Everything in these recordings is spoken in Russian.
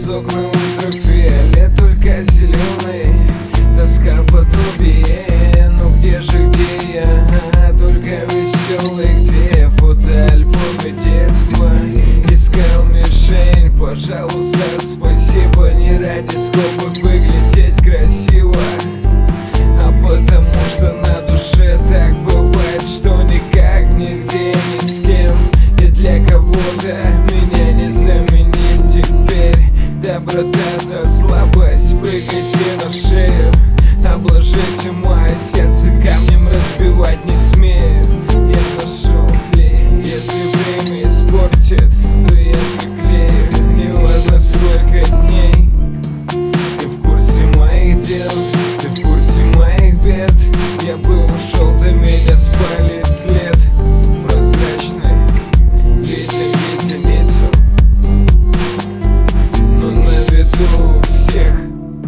окна ультрафиолет, только зеленый. Тоска подобие, ну где же, где я? Только веселый, где фотоальбомы детства. Искал мишень, пожалуйста, спасибо. Не ради скобок выглядеть красиво, а потому что на душе так бывает, что никак, нигде, ни с кем. И для кого-то меня не заменить теперь. Доброта за слабость, прыгайте на шею, обложите мое сердце камнем, разбивать не смею. Я нашел клей, если время испортит, то я приклею. Неважно сколько дней. Ты в курсе моих дел, ты в курсе моих бед. Я бы ушел, до меня спалит след прозрачный, виден лицам, но на виду у всех.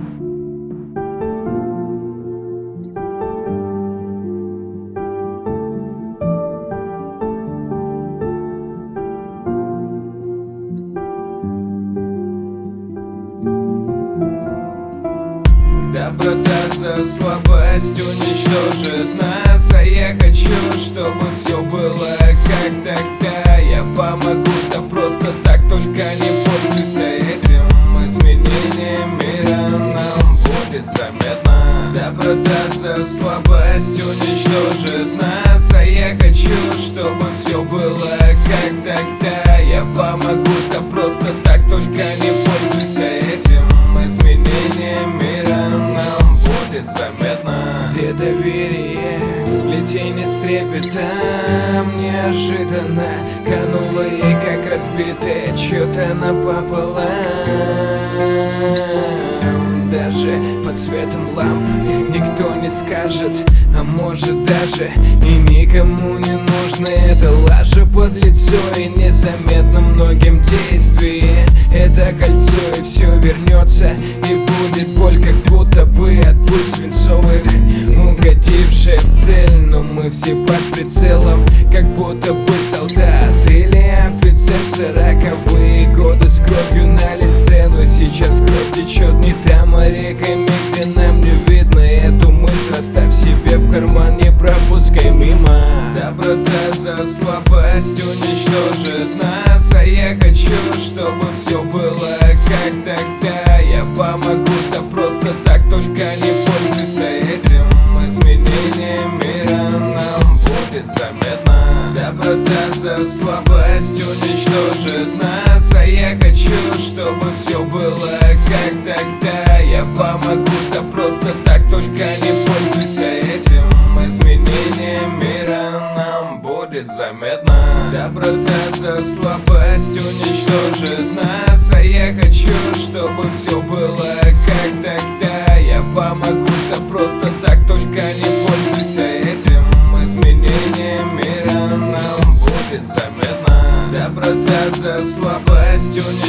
Доброта за слабость уничтожит нас, а я хочу, чтобы все было как тогда. Я помогу за просто так, только не пользуйся этим. Изменением мира нам будет заметно. Доброта за слабость уничтожит нас, а я хочу, чтобы все было как тогда. Я помогу за просто так, только не пользуйся этим. Изменением мира нам будет заметно. Где доверие, сплетение с трепетом, неожиданно кануло ей, как разбитое чьё-то напополам. Даже под светом ламп никто не скажет, а может даже и никому не нужно. Это лажа под лицо и незаметно многим действие. Это кольцо и все вернется, и будет боль, как будто бы от пуль свинцовых, угодившая в цель. Но мы все под прицелом, как будто бы солдат или офицер в 40-е годы с кровью на лице. Но сейчас кровь течет не там, а реками, где нам не видно. Эту мысль оставь себе в карман, не пропускай мимо. Доброта за слабость уничтожит нас, а я хочу, чтобы все было как тогда. Я помогу за просто так, только не пользуйся этим. Изменением мира нам будет заметно. Доброта за слабость уничтожит нас, а я хочу, чтобы все было как тогда. Я помогу за просто так, только не пользуйся этим. Изменением мира нам будет заметно. Доброта за слабость уничтожит нас, а я хочу, чтобы все было как тогда. Я помогу за просто так, только не пользуйся этим. Изменением мира нам будет заметно. Доброта за слабость уничтожит